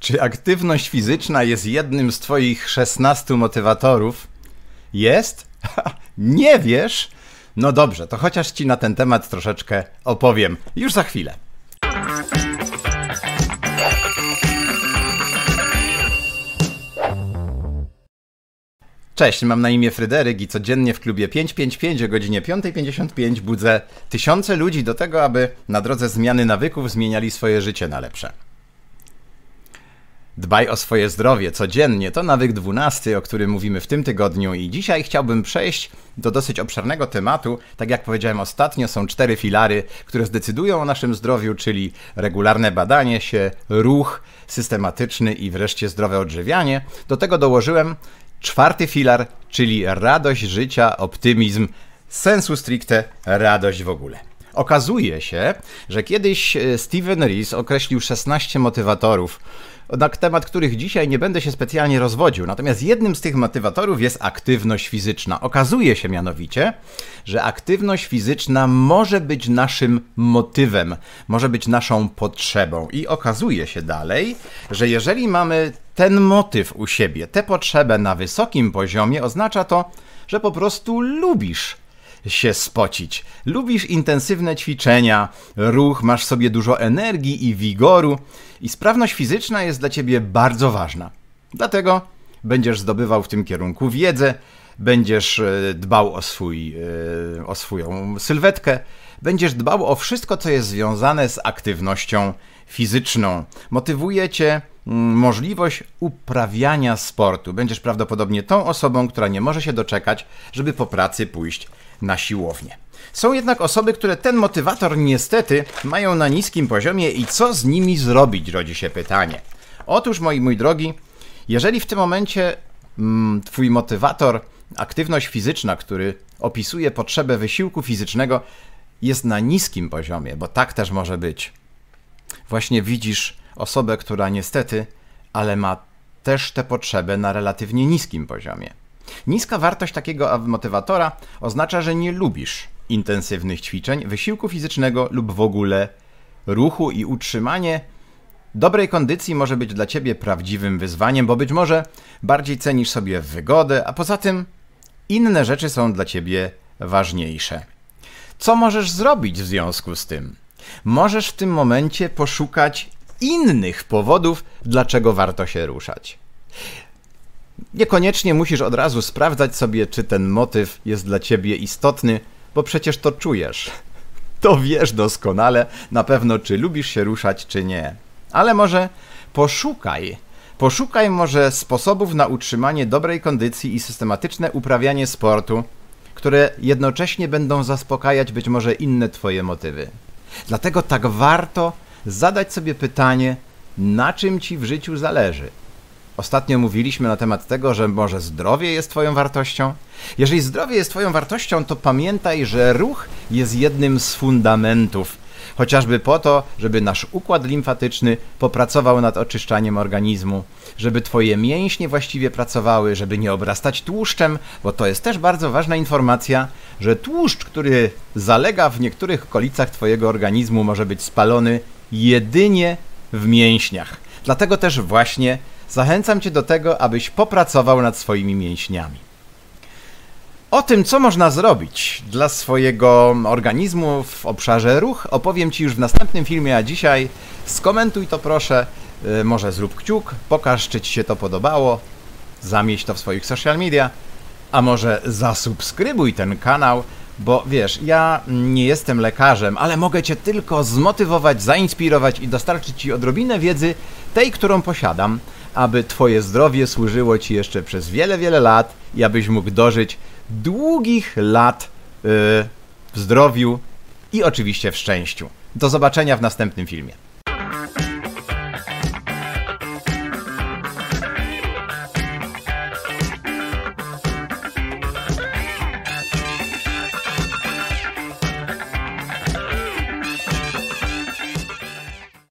Czy aktywność fizyczna jest jednym z twoich 16 motywatorów? Jest? Nie wiesz? No dobrze, to chociaż ci na ten temat troszeczkę opowiem. Już za chwilę. Cześć, mam na imię Fryderyk i codziennie w klubie 555 o godzinie 5:55 budzę tysiące ludzi do tego, aby na drodze zmiany nawyków zmieniali swoje życie na lepsze. Dbaj o swoje zdrowie codziennie, to nawyk 12, o którym mówimy w tym tygodniu i dzisiaj chciałbym przejść do dosyć obszernego tematu. Tak jak powiedziałem ostatnio, są 4 filary, które zdecydują o naszym zdrowiu, czyli regularne badanie się, ruch systematyczny i wreszcie zdrowe odżywianie. Do tego dołożyłem 4. filar, czyli radość życia, optymizm, sensu stricte radość w ogóle. Okazuje się, że kiedyś Steven Ries określił 16 motywatorów, na temat których dzisiaj nie będę się specjalnie rozwodził. Natomiast jednym z tych motywatorów jest aktywność fizyczna. Okazuje się mianowicie, że aktywność fizyczna może być naszym motywem, może być naszą potrzebą. I okazuje się dalej, że jeżeli mamy ten motyw u siebie, tę potrzebę na wysokim poziomie, oznacza to, że po prostu lubisz się spocić. Lubisz intensywne ćwiczenia, ruch, masz w sobie dużo energii i wigoru i sprawność fizyczna jest dla ciebie bardzo ważna. Dlatego będziesz zdobywał w tym kierunku wiedzę, będziesz dbał o swoją sylwetkę, będziesz dbał o wszystko, co jest związane z aktywnością fizyczną. Motywuje cię możliwość uprawiania sportu. Będziesz prawdopodobnie tą osobą, która nie może się doczekać, żeby po pracy pójść na siłownię. Są jednak osoby, które ten motywator niestety mają na niskim poziomie i co z nimi zrobić, rodzi się pytanie. Otóż, mój drogi, jeżeli w tym momencie twój motywator, aktywność fizyczna, który opisuje potrzebę wysiłku fizycznego, jest na niskim poziomie, bo tak też może być. Właśnie widzisz osobę, która niestety, ale ma też tę potrzebę na relatywnie niskim poziomie. Niska wartość takiego motywatora oznacza, że nie lubisz intensywnych ćwiczeń, wysiłku fizycznego lub w ogóle ruchu i utrzymanie dobrej kondycji może być dla ciebie prawdziwym wyzwaniem, bo być może bardziej cenisz sobie wygodę, a poza tym inne rzeczy są dla ciebie ważniejsze. Co możesz zrobić w związku z tym? Możesz w tym momencie poszukać innych powodów, dlaczego warto się ruszać. Niekoniecznie musisz od razu sprawdzać sobie, czy ten motyw jest dla ciebie istotny, bo przecież to czujesz. To wiesz doskonale, na pewno, czy lubisz się ruszać, czy nie. Ale może poszukaj może sposobów na utrzymanie dobrej kondycji i systematyczne uprawianie sportu, które jednocześnie będą zaspokajać być może inne twoje motywy. Dlatego tak warto zadać sobie pytanie, na czym ci w życiu zależy. Ostatnio mówiliśmy na temat tego, że może zdrowie jest twoją wartością. Jeżeli zdrowie jest twoją wartością, to pamiętaj, że ruch jest jednym z fundamentów. Chociażby po to, żeby nasz układ limfatyczny popracował nad oczyszczaniem organizmu, żeby twoje mięśnie właściwie pracowały, żeby nie obrastać tłuszczem, bo to jest też bardzo ważna informacja, że tłuszcz, który zalega w niektórych okolicach twojego organizmu, może być spalony jedynie w mięśniach. Dlatego też właśnie zachęcam cię do tego, abyś popracował nad swoimi mięśniami. O tym, co można zrobić dla swojego organizmu w obszarze ruch, opowiem ci już w następnym filmie, a dzisiaj skomentuj to proszę, może zrób kciuk, pokaż, czy ci się to podobało, zamieść to w swoich social media, a może zasubskrybuj ten kanał, bo wiesz, ja nie jestem lekarzem, ale mogę cię tylko zmotywować, zainspirować i dostarczyć ci odrobinę wiedzy, tej, którą posiadam, aby twoje zdrowie służyło ci jeszcze przez wiele, wiele lat i abyś mógł dożyć długich lat w zdrowiu i oczywiście w szczęściu. Do zobaczenia w następnym filmie.